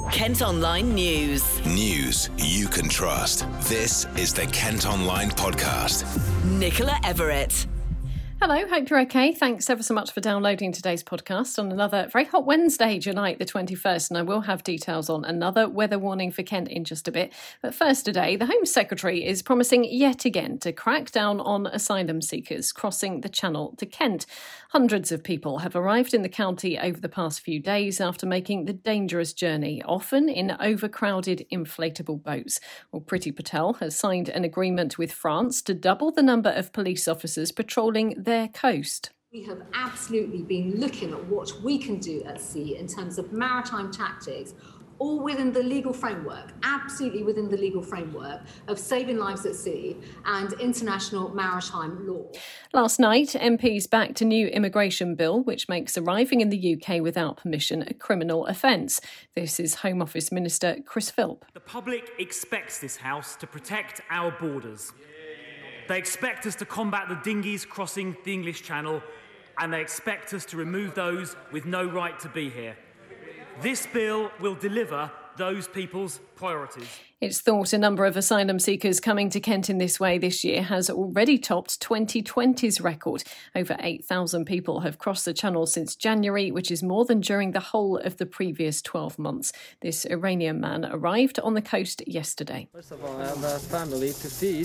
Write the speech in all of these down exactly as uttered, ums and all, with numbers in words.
Kent Online News. News you can trust. This is the Kent Online Podcast. Nicola Everett. Hello, hope you're okay. Thanks ever so much for downloading today's podcast on another very hot Wednesday, July the twenty-first, and I will have details on another weather warning for Kent in just a bit. But first today, the Home Secretary is promising yet again to crack down on asylum seekers crossing the Channel to Kent. Hundreds of people have arrived in the county over the past few days after making the dangerous journey, often in overcrowded inflatable boats. Well, Priti Patel has signed an agreement with France to double the number of police officers patrolling their coast. We have absolutely been looking at what we can do at sea in terms of maritime tactics, all within the legal framework, absolutely within the legal framework of saving lives at sea and international maritime law. Last night, M Ps backed a new immigration bill which makes arriving in the U K without permission a criminal offence. This is Home Office Minister Chris Philp. The public expects this House to protect our borders. They expect us to combat the dinghies crossing the English Channel, and they expect us to remove those with no right to be here. This bill will deliver those people's priorities. It's thought a number of asylum seekers coming to Kent in this way this year has already topped twenty twenty's record. Over eight thousand people have crossed the Channel since January, which is more than during the whole of the previous twelve months. This Iranian man arrived on the coast yesterday. First of all, I have a family to feed.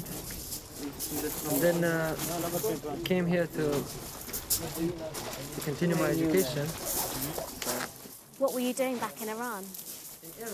And then uh, came here to, to continue my education. What were you doing back in Iran? In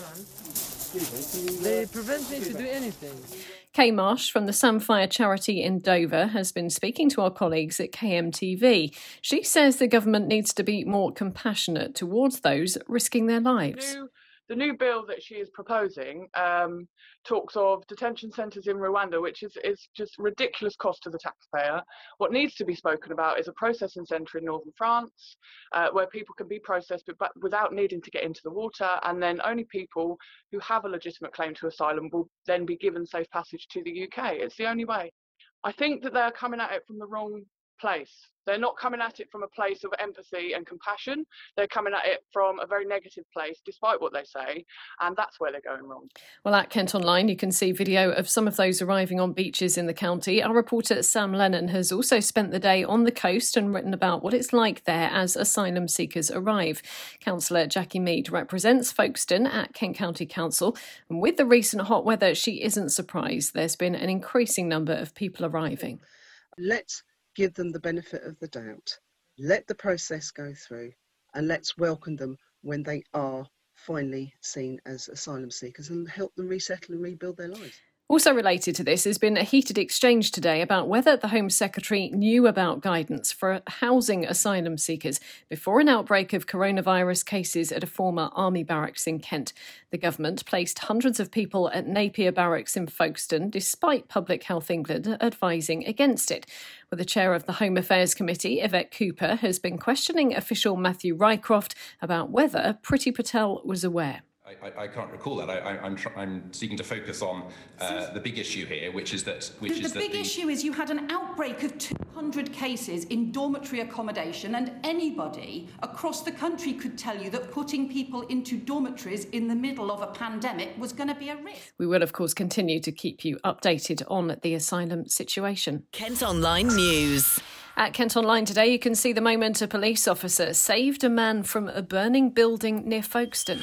Iran, they prevent me to do anything. Kay Marsh from the Samphire charity in Dover has been speaking to our colleagues at K M T V. She says the government needs to be more compassionate towards those risking their lives. The new bill that she is proposing um, talks of detention centres in Rwanda, which is, is just ridiculous cost to the taxpayer. What needs to be spoken about is a processing centre in northern France uh, where people can be processed but without needing to get into the water, and then only people who have a legitimate claim to asylum will then be given safe passage to the U K. It's the only way. I think that they're coming at it from the wrong place. They're not coming at it from a place of empathy and compassion. They're coming at it from a very negative place, despite what they say, and that's where they're going wrong. Well, at Kent Online, you can see video of some of those arriving on beaches in the county. Our reporter Sam Lennon has also spent the day on the coast and written about what it's like there as asylum seekers arrive. Councillor Jackie Mead represents Folkestone at Kent County Council, and with the recent hot weather, she isn't surprised there's been an increasing number of people arriving. Let's give them the benefit of the doubt. Let the process go through and let's welcome them when they are finally seen as asylum seekers and help them resettle and rebuild their lives. Also related to this has been a heated exchange today about whether the Home Secretary knew about guidance for housing asylum seekers before an outbreak of coronavirus cases at a former army barracks in Kent. The government placed hundreds of people at Napier Barracks in Folkestone despite Public Health England advising against it. Well, the chair of the Home Affairs Committee, Yvette Cooper, has been questioning official Matthew Rycroft about whether Priti Patel was aware. I, I can't recall that. I, I, I'm, tr- I'm seeking to focus on uh, the big issue here, which is that... Which the is the that big the... issue is you had an outbreak of two hundred cases in dormitory accommodation, and anybody across the country could tell you that putting people into dormitories in the middle of a pandemic was going to be a risk. We will, of course, continue to keep you updated on the asylum situation. Kent Online News. At Kent Online today, you can see the moment a police officer saved a man from a burning building near Folkestone.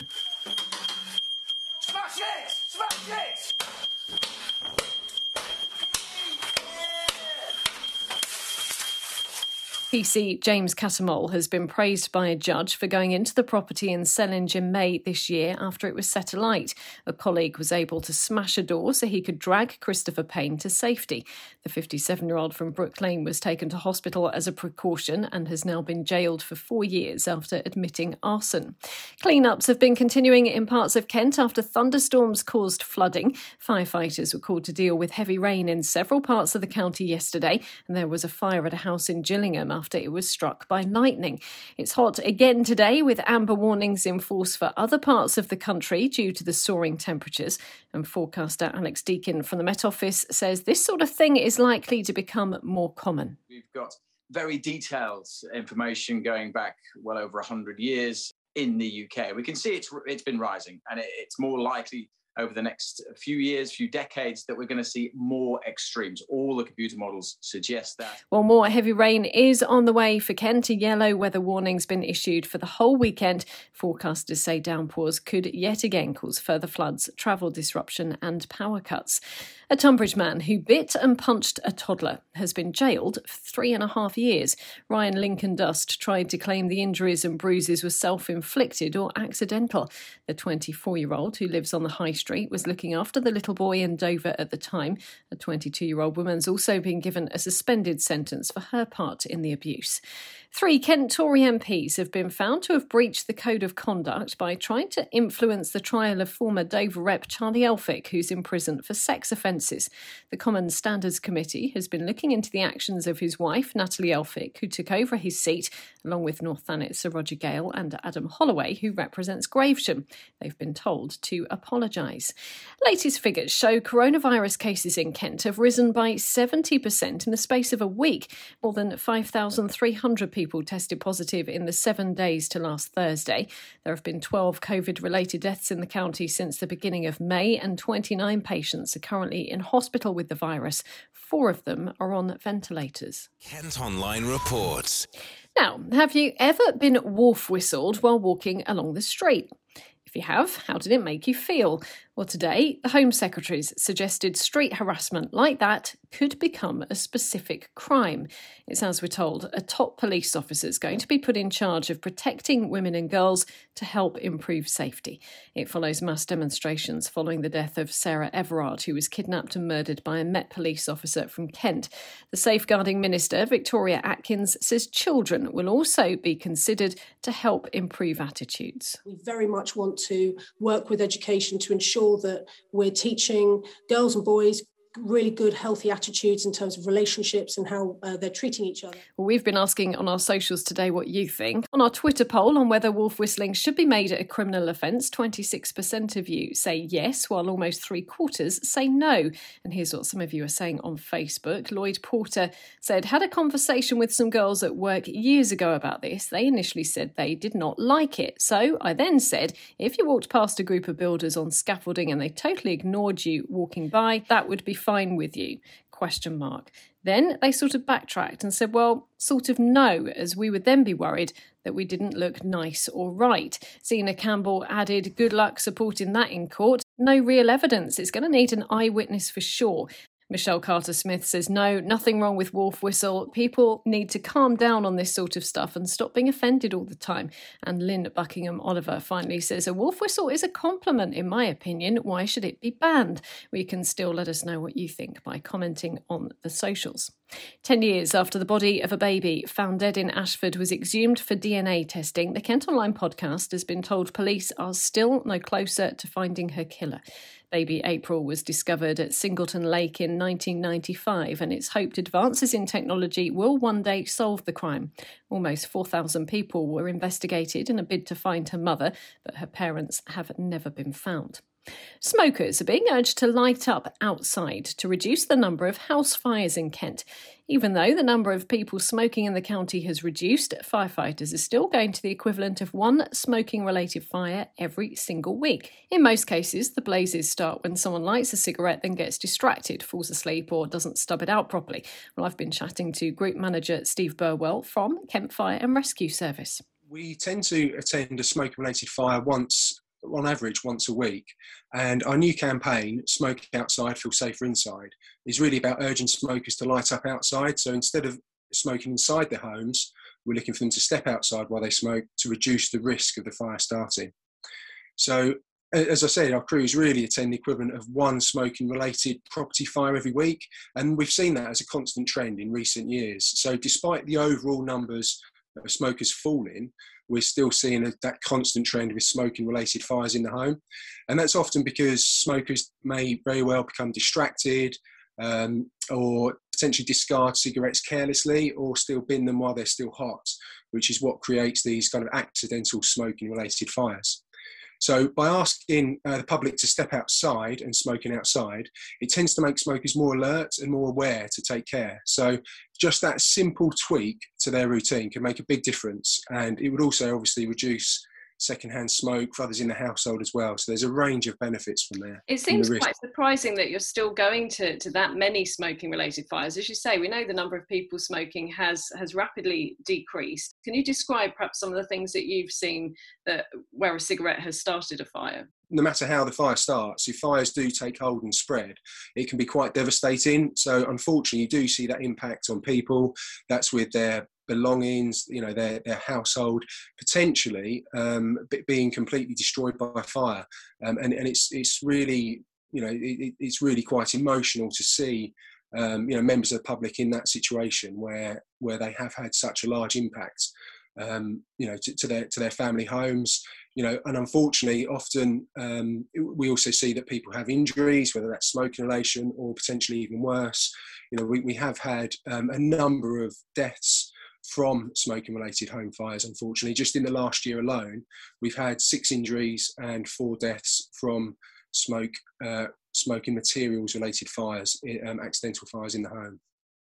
Smash it! Smash it! P C James Cattermole has been praised by a judge for going into the property in Sellindge in May this year after it was set alight. A colleague was able to smash a door so he could drag Christopher Payne to safety. The fifty-seven-year-old from Brook Lane was taken to hospital as a precaution and has now been jailed for four years after admitting arson. Clean-ups have been continuing in parts of Kent after thunderstorms caused flooding. Firefighters were called to deal with heavy rain in several parts of the county yesterday, and there was a fire at a house in Gillingham after it was struck by lightning. It's hot again today with amber warnings in force for other parts of the country due to the soaring temperatures. And forecaster Alex Deakin from the Met Office says this sort of thing is likely to become more common. We've got very detailed information going back well over one hundred years. in the U K. We can see it's it's been rising, and it, it's more likely over the next few years, few decades, that we're going to see more extremes. All the computer models suggest that. Well, more heavy rain is on the way for Kent. A yellow weather warning's been issued for the whole weekend. Forecasters say downpours could yet again cause further floods, travel disruption and power cuts. A Tunbridge man who bit and punched a toddler has been jailed for three and a half years. Ryan Lincoln Dust tried to claim the injuries and bruises were self-inflicted or accidental. The twenty-four-year-old, who lives on the High Street, was looking after the little boy in Dover at the time. A twenty-two-year-old woman's also been given a suspended sentence for her part in the abuse. Three Kent Tory M Ps have been found to have breached the code of conduct by trying to influence the trial of former Dover rep Charlie Elphicke, who's in prison for sex offences. The Common Standards Committee has been looking into the actions of his wife, Natalie Elphicke, who took over his seat, along with North Thanet Sir Roger Gale and Adam Holloway, who represents Gravesham. They've been told to apologise. Latest figures show coronavirus cases in Kent have risen by seventy percent in the space of a week. More than five thousand three hundred people tested positive in the seven days to last Thursday. There have been twelve COVID-related deaths in the county since the beginning of May, and twenty-nine patients are currently in hospital with the virus. Four of them are on ventilators. Kent Online reports. Now, have you ever been wolf whistled while walking along the street? If you have, how did it make you feel? Well, today, the Home Secretary's suggested street harassment like that could become a specific crime. It's, as we're told, a top police officer is going to be put in charge of protecting women and girls to help improve safety. It follows mass demonstrations following the death of Sarah Everard, who was kidnapped and murdered by a Met Police officer from Kent. The Safeguarding Minister, Victoria Atkins, says children will also be considered to help improve attitudes. We very much want to work with education to ensure that we're teaching girls and boys really good, healthy attitudes in terms of relationships and how uh, they're treating each other. Well, we've been asking on our socials today what you think. On our Twitter poll on whether wolf whistling should be made a criminal offence, twenty-six percent of you say yes, while almost three quarters say no. And here's what some of you are saying on Facebook. Lloyd Porter said, had a conversation with some girls at work years ago about this. They initially said they did not like it. So I then said, if you walked past a group of builders on scaffolding and they totally ignored you walking by, that would be fine with you, question mark. Then they sort of backtracked and said, well, sort of no, as we would then be worried that we didn't look nice or right. Zena Campbell added, good luck supporting that in court. No real evidence. It's going to need an eyewitness for sure. Michelle Carter-Smith says, no, nothing wrong with wolf whistle. People need to calm down on this sort of stuff and stop being offended all the time. And Lynn Buckingham-Oliver finally says, a wolf whistle is a compliment, in my opinion. Why should it be banned? We can still let us know what you think by commenting on the socials. Ten years after the body of a baby found dead in Ashford was exhumed for D N A testing, the Kent Online podcast has been told police are still no closer to finding her killer. Baby April was discovered at Singleton Lake in nineteen ninety-five, and it's hoped advances in technology will one day solve the crime. Almost four thousand people were investigated in a bid to find her mother, but her parents have never been found. Smokers are being urged to light up outside to reduce the number of house fires in Kent. Even though the number of people smoking in the county has reduced, firefighters are still going to the equivalent of one smoking-related fire every single week. In most cases, the blazes start when someone lights a cigarette, then gets distracted, falls asleep or doesn't stub it out properly. Well, I've been chatting to Group Manager Steve Burwell from Kent Fire and Rescue Service. We tend to attend a smoke-related fire once on average once a week, and our new campaign, Smoke Outside, Feel Safer Inside, is really about urging smokers to light up outside. So instead of smoking inside their homes, we're looking for them to step outside while they smoke to reduce the risk of the fire starting. So as I said, our crews really attend the equivalent of one smoking related property fire every week, and we've seen that as a constant trend in recent years. So despite the overall numbers of smokers falling, we're still seeing a, that constant trend with smoking-related fires in the home. And that's often because smokers may very well become distracted um, or potentially discard cigarettes carelessly or still bin them while they're still hot, which is what creates these kind of accidental smoking-related fires. So by asking uh, the public to step outside and smoking outside, it tends to make smokers more alert and more aware to take care. So just that simple tweak to their routine can make a big difference. And it would also obviously reduce secondhand smoke for others in the household as well. So there's a range of benefits from there. It seems quite surprising that you're still going to, to that many smoking related fires. As you say, we know the number of people smoking has has rapidly decreased. Can you describe perhaps some of the things that you've seen that where a cigarette has started a fire? No matter how the fire starts, if fires do take hold and spread, it can be quite devastating. So unfortunately, you do see that impact on people. That's with their belongings, you know, their, their household, potentially um, being completely destroyed by fire. Um, and, and it's it's really, you know, it, it's really quite emotional to see, um, you know, members of the public in that situation where where they have had such a large impact. Um, you know, to, to their to their family homes, you know, and unfortunately, often um, we also see that people have injuries, whether that's smoke inhalation or potentially even worse. You know, we, we have had um, a number of deaths from smoking-related home fires. Unfortunately, just in the last year alone, we've had six injuries and four deaths from smoke, uh, smoking materials-related fires, um, accidental fires in the home.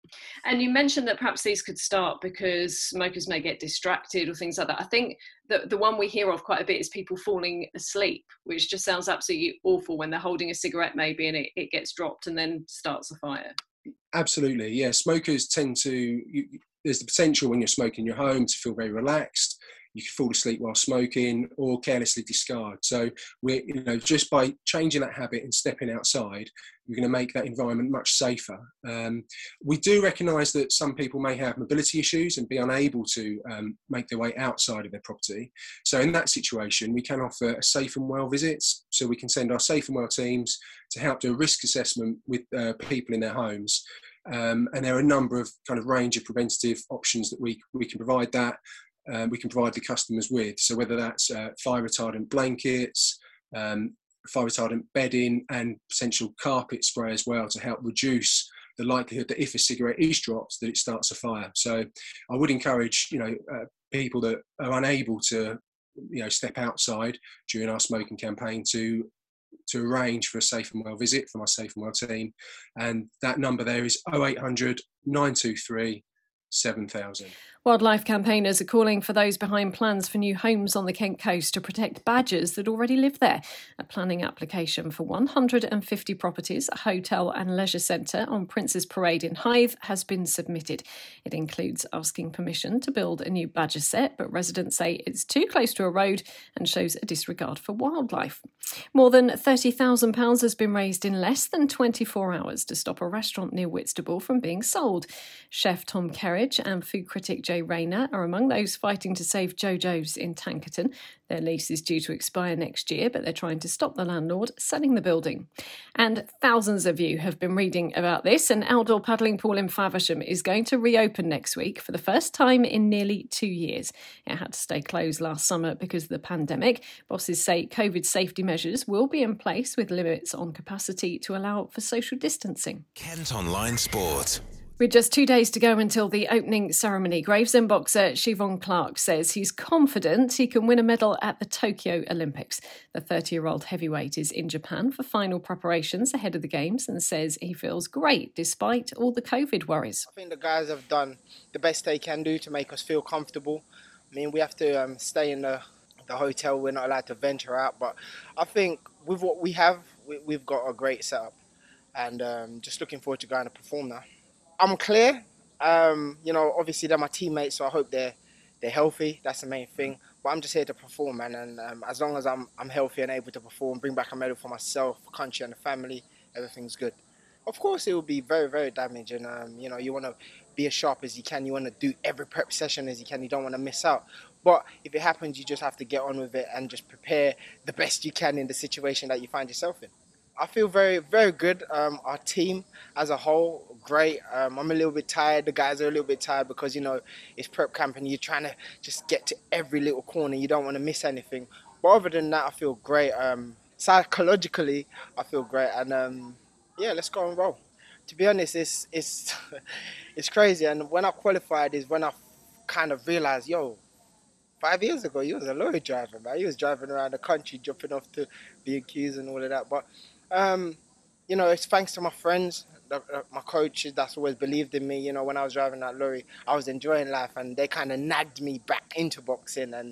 And you mentioned that perhaps these could start because smokers may get distracted or things like that. I think that the one we hear of quite a bit is people falling asleep, which just sounds absolutely awful when they're holding a cigarette maybe and it, it gets dropped and then starts a fire. Absolutely, yeah. Smokers tend to, you, there's the potential when you're smoking in your home to feel very relaxed. You can fall asleep while smoking or carelessly discard. So we're, you know, just by changing that habit and stepping outside, we're going to make that environment much safer. Um, we do recognise that some people may have mobility issues and be unable to um, make their way outside of their property. So in that situation, we can offer a safe and well visits. So we can send our safe and well teams to help do a risk assessment with uh, people in their homes. Um, and there are a number of kind of range of preventative options that we, we can provide that. Um, we can provide the customers with. So whether that's uh, fire retardant blankets, um, fire retardant bedding and potential carpet spray as well to help reduce the likelihood that if a cigarette is dropped, that it starts a fire. So I would encourage, you know, uh, people that are unable to, you know, step outside during our smoking campaign to to arrange for a safe and well visit from our safe and well team. And that number there is oh eight hundred, nine two three, seven thousand. Wildlife campaigners are calling for those behind plans for new homes on the Kent coast to protect badgers that already live there. A planning application for one hundred fifty properties, a hotel and leisure centre on Prince's Parade in Hythe has been submitted. It includes asking permission to build a new badger set, but residents say it's too close to a road and shows a disregard for wildlife. More than thirty thousand pounds has been raised in less than twenty-four hours to stop a restaurant near Whitstable from being sold. Chef Tom Kerridge and food critic Jay Rayner are among those fighting to save Jojo's in Tankerton. Their lease is due to expire next year, but they're trying to stop the landlord selling the building. And thousands of you have been reading about this. An outdoor paddling pool in Faversham is going to reopen next week for the first time in nearly two years. It had to stay closed last summer because of the pandemic. Bosses say COVID safety measures will be in place with limits on capacity to allow for social distancing. Kent Online Sport. With just two days to go until the opening ceremony, Gravesend boxer Siobhan Clarke says he's confident he can win a medal at the Tokyo Olympics. The thirty-year-old heavyweight is in Japan for final preparations ahead of the Games and says he feels great despite all the COVID worries. I think the guys have done the best they can do to make us feel comfortable. I mean, we have to um, stay in the, the hotel. We're not allowed to venture out. But I think with what we have, we, we've got a great setup. And um, just looking forward to going to perform now. I'm clear, um, you know, obviously they're my teammates, so I hope they're they're healthy. That's the main thing. But I'm just here to perform, man, and um, as long as I'm I'm healthy and able to perform, bring back a medal for myself, the country, and the family, everything's good. Of course, it will be very, very damaging. Um, you know, you want to be as sharp as you can. You want to do every prep session as you can. You don't want to miss out. But if it happens, you just have to get on with it and just prepare the best you can in the situation that you find yourself in. I feel very, very good. Um, our team as a whole, great. Um, I'm a little bit tired. The guys are a little bit tired because, you know, it's prep camp and you're trying to just get to every little corner. You don't want to miss anything. But other than that, I feel great. Um, psychologically, I feel great. And, um, yeah, let's go and roll. To be honest, it's, it's, it's crazy. And when I qualified is when I kind of realised, yo, five years ago, you was a lorry driver, man. You was driving around the country, jumping off to B and Qs and all of that. But Um, you know, it's thanks to my friends, the, uh, my coaches that's always believed in me. You know, when I was driving that lorry, I was enjoying life and they kind of nagged me back into boxing. And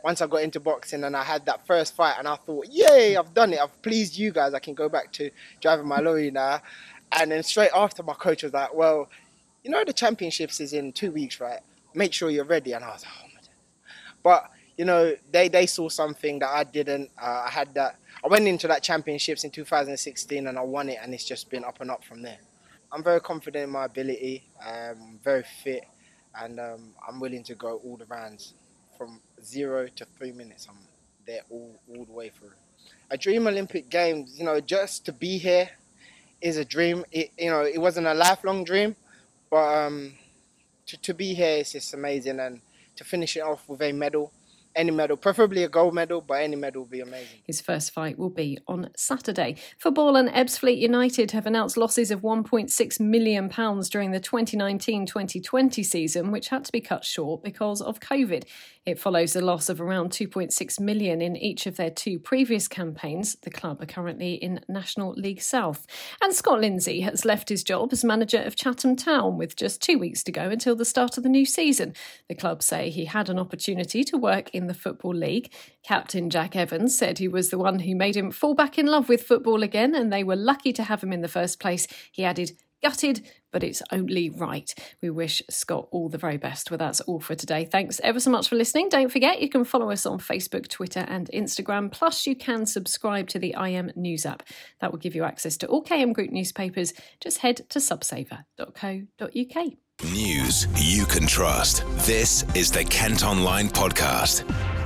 once I got into boxing and I had that first fight and I thought, yay, I've done it. I've pleased you guys. I can go back to driving my lorry now. And then straight after, my coach was like, well, you know, the championships is in two weeks, right? Make sure you're ready. And I was like, oh, my God. But, you know, they, they saw something that I didn't. Uh, I had that. I went into that championships in two thousand sixteen and I won it, and it's just been up and up from there. I'm very confident in my ability. I'm very fit, and um, I'm willing to go all the rounds from zero to three minutes. I'm there all, all the way through. A dream Olympic Games, you know, just to be here is a dream. It, you know, it wasn't a lifelong dream, but um, to, to be here is just amazing, and to finish it off with a medal. Any medal, preferably a gold medal, but any medal would be amazing. His first fight will be on Saturday. Football and Ebbsfleet United have announced losses of one point six million pounds during the twenty nineteen twenty twenty season, which had to be cut short because of COVID. It follows a loss of around two point six million pounds in each of their two previous campaigns. The club are currently in National League South. And Scott Lindsay has left his job as manager of Chatham Town with just two weeks to go until the start of the new season. The club say he had an opportunity to work in the Football League. Captain Jack Evans said he was the one who made him fall back in love with football again, and they were lucky to have him in the first place. He added, gutted, but it's only right. We wish Scott all the very best. Well, that's all for today. Thanks ever so much for listening. Don't forget, you can follow us on Facebook, Twitter and Instagram. Plus, you can subscribe to the I M News app. That will give you access to all K M Group newspapers. Just head to subsaver dot co dot uk. News you can trust. This is the Kent Online Podcast.